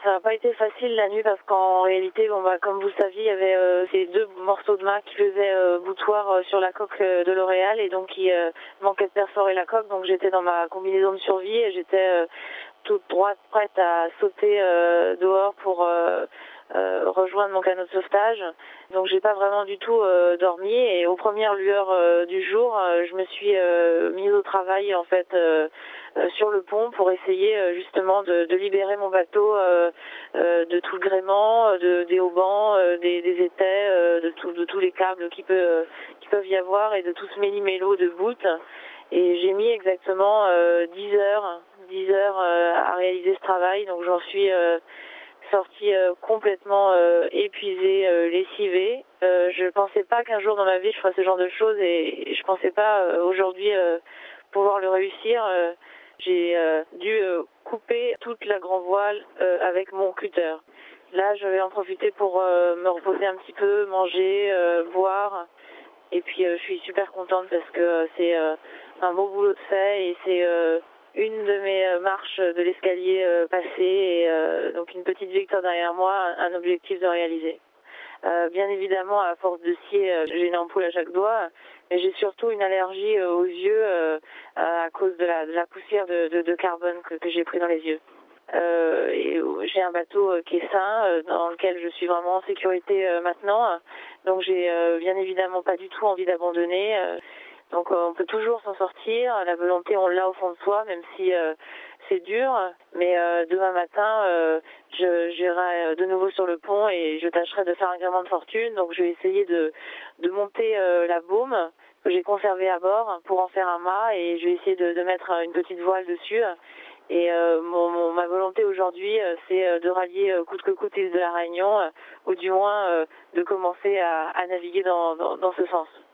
ça n'a pas été facile la nuit parce qu'en réalité, comme vous le saviez, il y avait ces deux morceaux de mât qui faisaient boutoir sur la coque de l'Oréal et donc qui manquaient de perforer la coque. Donc j'étais dans ma combinaison de survie et j'étais toute droite, prête à sauter dehors pour rejoindre mon canot de sauvetage. Donc j'ai pas vraiment du tout dormi et aux premières lueurs du jour, je me suis mise au travail en fait sur le pont pour essayer justement de libérer mon bateau de tout le gréement, des haubans, des étais, de tous les câbles qui peuvent y avoir et de tout ce méli-mélo de voûtes. Et j'ai mis exactement 10 heures à réaliser ce travail, donc j'en suis sortie complètement épuisée, lessivée. Je pensais pas qu'un jour dans ma vie je ferais ce genre de choses et je pensais pas aujourd'hui pouvoir le réussir. J'ai dû couper toute la grand voile avec mon cutter. Là, je vais en profiter pour me reposer un petit peu, manger, boire. Et puis, je suis super contente parce que c'est un beau boulot de fait et c'est une de mes marches de l'escalier passée et donc une petite victoire derrière moi, un objectif de réaliser. Bien évidemment, à force de scier, j'ai une ampoule à chaque doigt, mais j'ai surtout une allergie aux yeux à cause de la poussière de carbone que j'ai pris dans les yeux. Et j'ai un bateau qui est sain, dans lequel je suis vraiment en sécurité maintenant. Donc j'ai bien évidemment pas du tout envie d'abandonner. Donc on peut toujours s'en sortir. La volonté, on l'a au fond de soi, même si c'est dur. Mais demain matin, j'irai de nouveau sur le pont et je tâcherai de faire un gréement de fortune. Donc je vais essayer de monter la baume que j'ai conservée à bord pour en faire un mât et je vais essayer de mettre une petite voile dessus. Et ma volonté aujourd'hui, c'est de rallier coûte que coûte l'île de la Réunion, ou du moins de commencer à naviguer dans ce sens.